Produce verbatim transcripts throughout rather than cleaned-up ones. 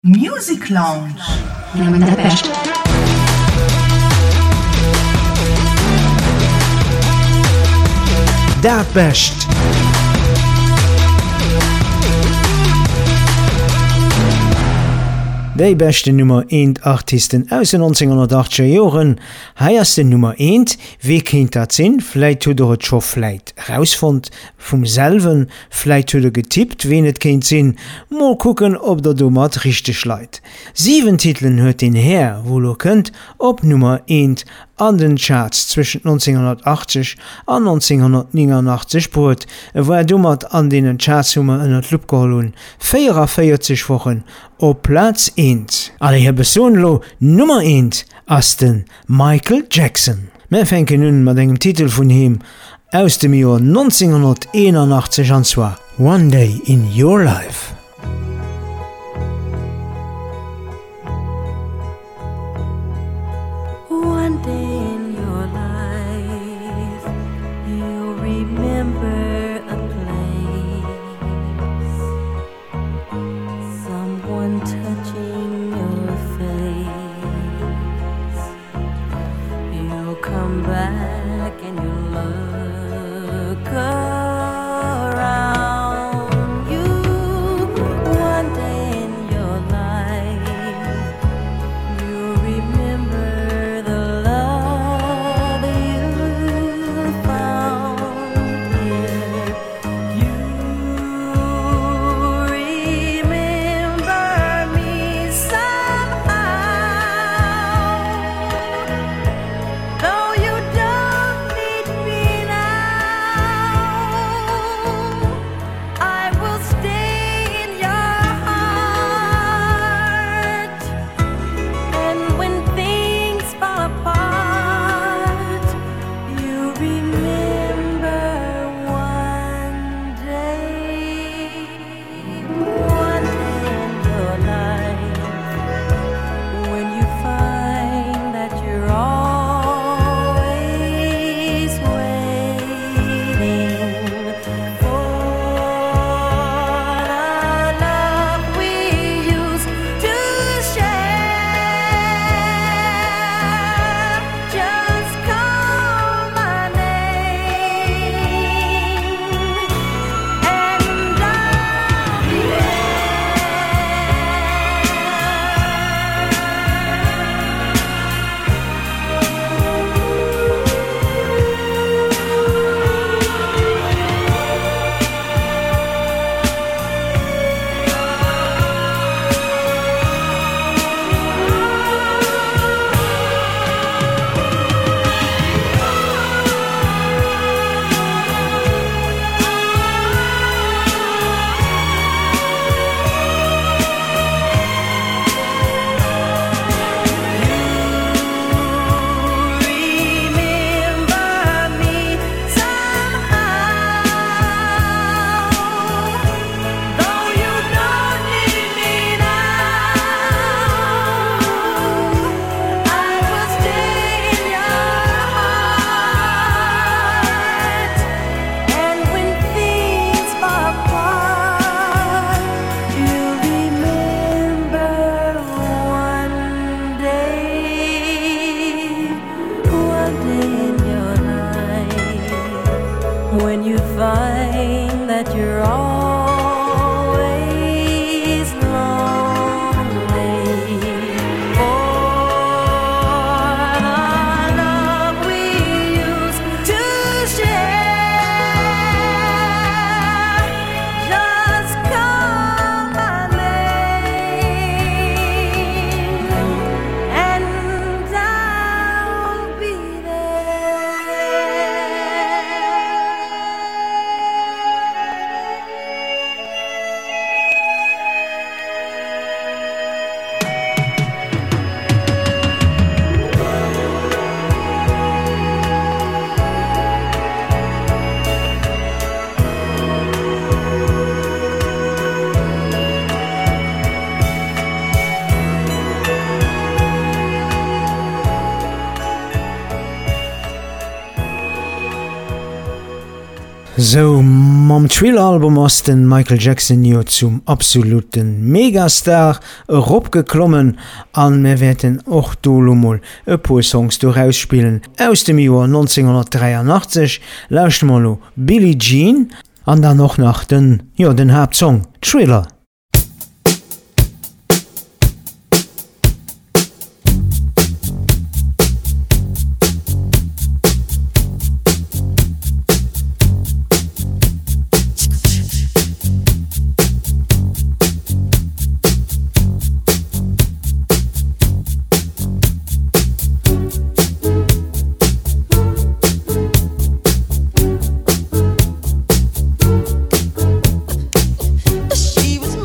Music Lounge. The best. Dat best. Dei beste Nummer eins Artisten aus den neunzehnhundertachtziger Joren, heiers den Nummer eins, wie kind dat sinn, vielleicht huet er et scho vielleicht rausfund vum selven, vielleicht huet er getippt, wen et kind sinn, mal gucken, ob der do mat richtig leit. Sieben Titeln huet den her, wo er könnt, op Nummer eins an den Charts zwischen neunzehnhundertachtzig und neunzehnhundertneunundachtzig brot, wo er dummert an den Chartsummer in der Club geholun, vierundvierzig Wochen op Platz eins. Alle hier besonlo Nummer eins as den Michael Jackson. Wir fänken nun mit engem Titel von ihm aus dem Jahr neunzehnhunderteinundachtzig an zwar One Day in Your Life. One day in your life, you'll remember a place, someone touching your face. You'll come back and you'll look around you. One day in your life, you'll remember the love So mam Thriller-Album ass den Michael Jackson jo zum absoluten Megastar opgeklommen an me werden och dolomoll e puer Songs dorausspielen. Aus dem Joer neunzehnhundertdreiundachtzig lauscht mal lo Billie Jean an dann noch nach den ja den Hauptsong Thriller. She was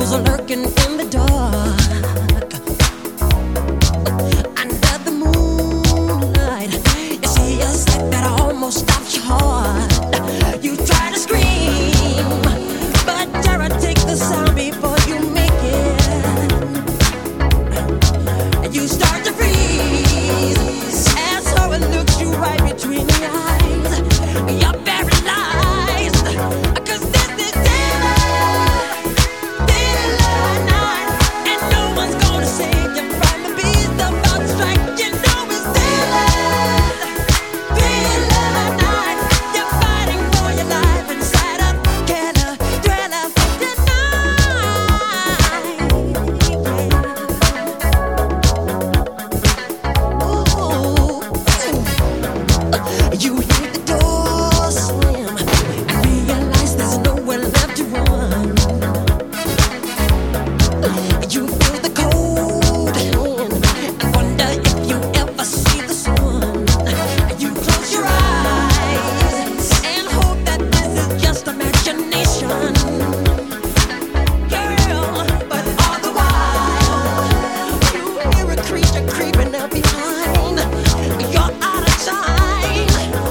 who's lurking in the dark. Under the moonlight, you see a sight that almost stops your heart. You try to scream, but terror takes the sound before you make it. You start to freeze, and so it looks you right between the eyes. You're paralyzed, 'cause this is terror, terror night, and no one's gonna save you from the beast about to strike. You know it's terror, terror night. You're fighting for your life inside a killer, thriller You hear the door slam and realize there's nowhere left to run. You feel the cold hand and wonder if you ever see the sun. You close your eyes and hope that this is just imagination, girl. But all the while, you hear a creature creeping up behind. You're out of time.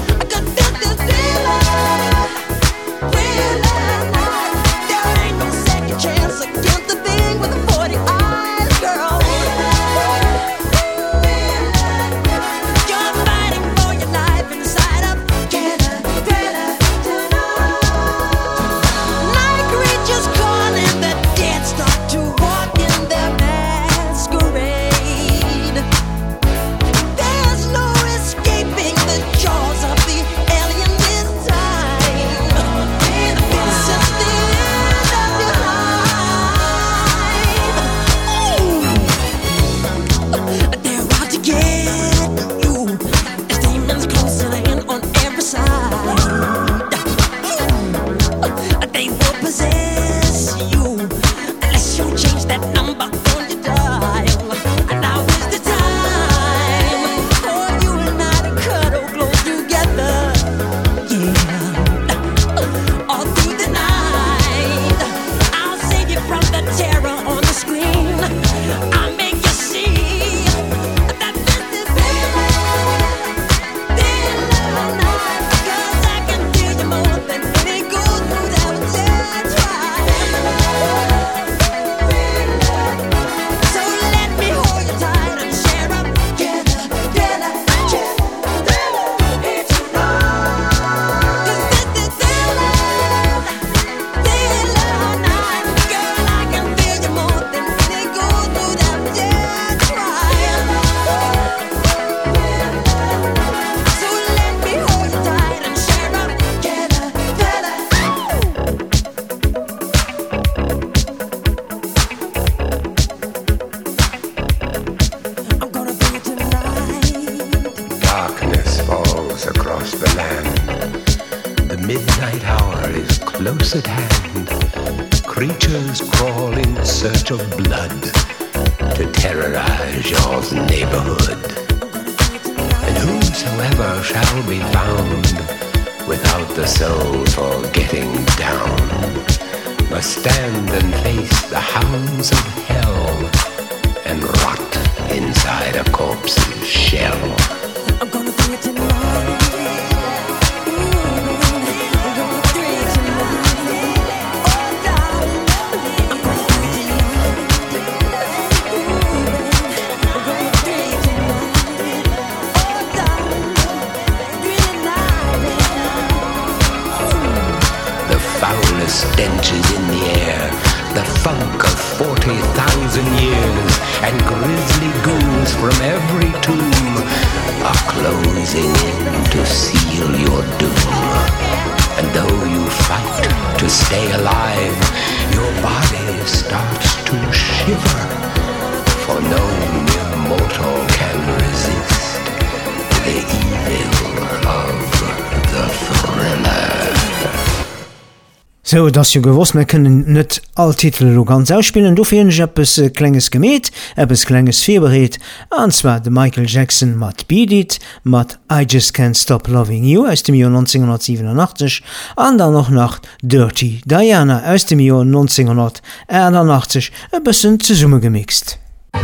Close at hand, creatures crawl in search of blood to terrorize your neighborhood. And whosoever shall be found without the soul for getting down must stand and face the hounds of hell and rot inside a corpse's shell. I'm gonna do it tonight. Stench is in the air, the funk of forty thousand years, and grisly ghouls from every tomb are closing in to seal your doom. And though you fight to stay alive, your body starts to shiver, for no mere mortal can resist the evil of the thriller. So, dass ihr gewusst, wir können nicht all Titel lo ganz ausspielen. Du findest etwas äh, Kleines gemäht, etwas Kleines vorbereitet. Und zwar der Michael Jackson mit Beat It, mit I Just Can't Stop Loving You aus dem Jahr neunzehnhundertsiebenundachtzig. Und dann noch nach Dirty Diana aus dem Jahr neunzehnhunderteinundachtzig. Ein bisschen zusammengemixt.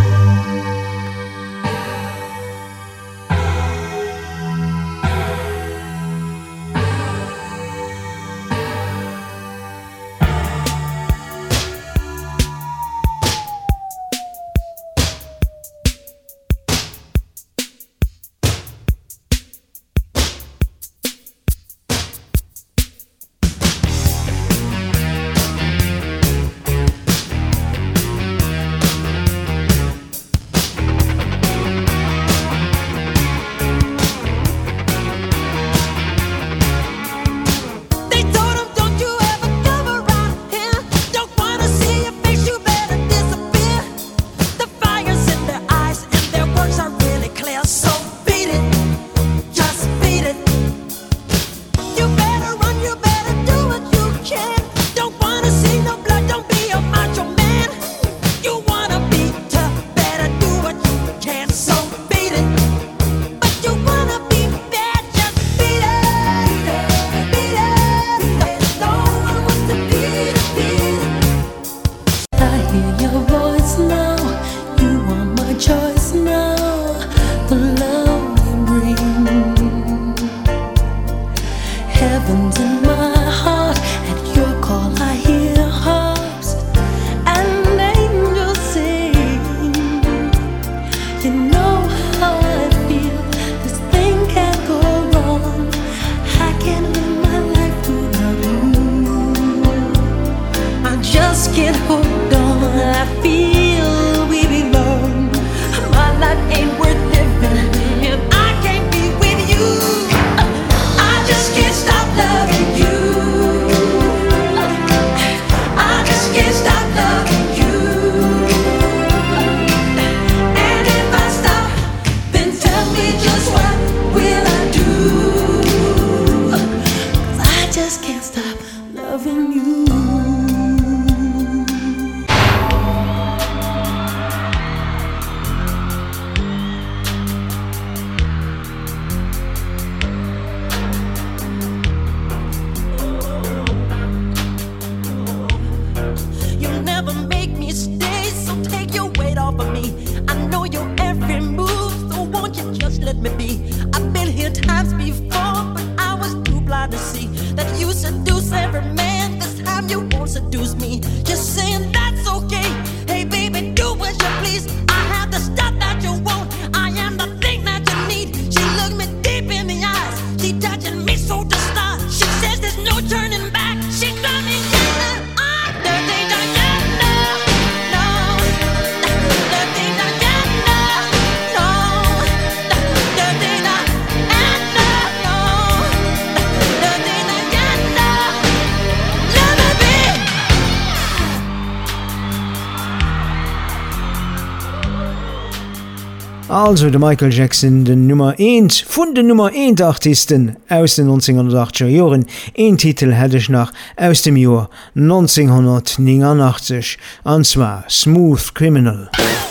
Also der Michael Jackson, den Nummer eins von den Nummer eins Artisten aus den neunzehnhundertachtziger Jahren. Ein Titel hätte ich noch aus dem Jahr neunzehnhundertneunundachtzig, und zwar Smooth Criminal.